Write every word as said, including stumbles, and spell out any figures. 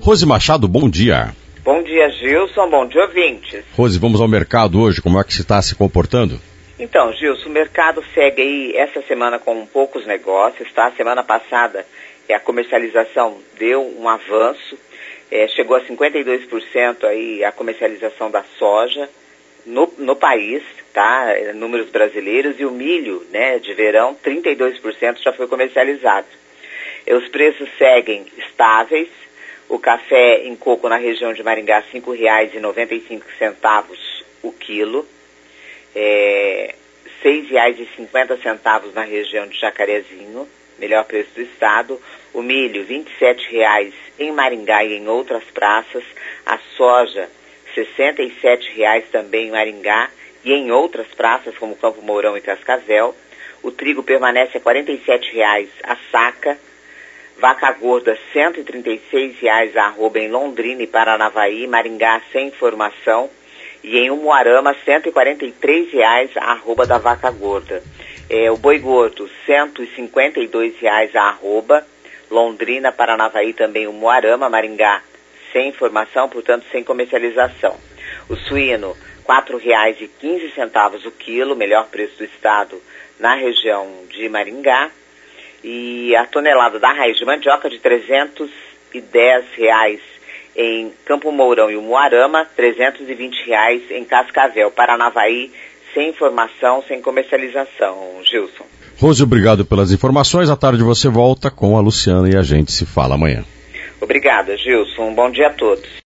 Rose Machado, bom dia. Bom dia, Gilson, bom dia, ouvintes. Rose, vamos ao mercado hoje, como é que se está se comportando? Então, Gilson, o mercado segue aí essa semana com poucos negócios, tá? Semana passada é, a comercialização deu um avanço, é, chegou a cinquenta e dois por cento aí a comercialização da soja no, no país, tá? Números brasileiros, e o milho, né, de verão, trinta e dois por cento já foi comercializado. E os preços seguem estáveis. O café em coco na região de Maringá, cinco reais e noventa e cinco centavos o quilo. É, seis reais e cinquenta centavos na região de Jacarezinho, melhor preço do estado. O milho, vinte e sete reais em Maringá e em outras praças. A soja, sessenta e sete reais também em Maringá e em outras praças, como Campo Mourão e Cascavel. O trigo permanece a quarenta e sete reais a saca. Vaca gorda, cento e trinta e seis reais a arroba em Londrina e Paranavaí, Maringá sem informação. E em Umuarama, cento e quarenta e três reais a arroba da vaca gorda. É, o boi gordo, cento e cinquenta e dois reais a arroba, Londrina, Paranavaí também Umuarama, Maringá sem informação, portanto sem comercialização. O suíno, quatro reais e quinze centavos o quilo, melhor preço do estado na região de Maringá. E a tonelada da raiz de mandioca de trezentos e dez reais em Campo Mourão e Umuarama, trezentos e vinte reais em Cascavel, Paranavaí, sem informação, sem comercialização, Gilson. Rose, obrigado pelas informações. À tarde você volta com a Luciana e a gente se fala amanhã. Obrigada, Gilson. Um bom dia a todos.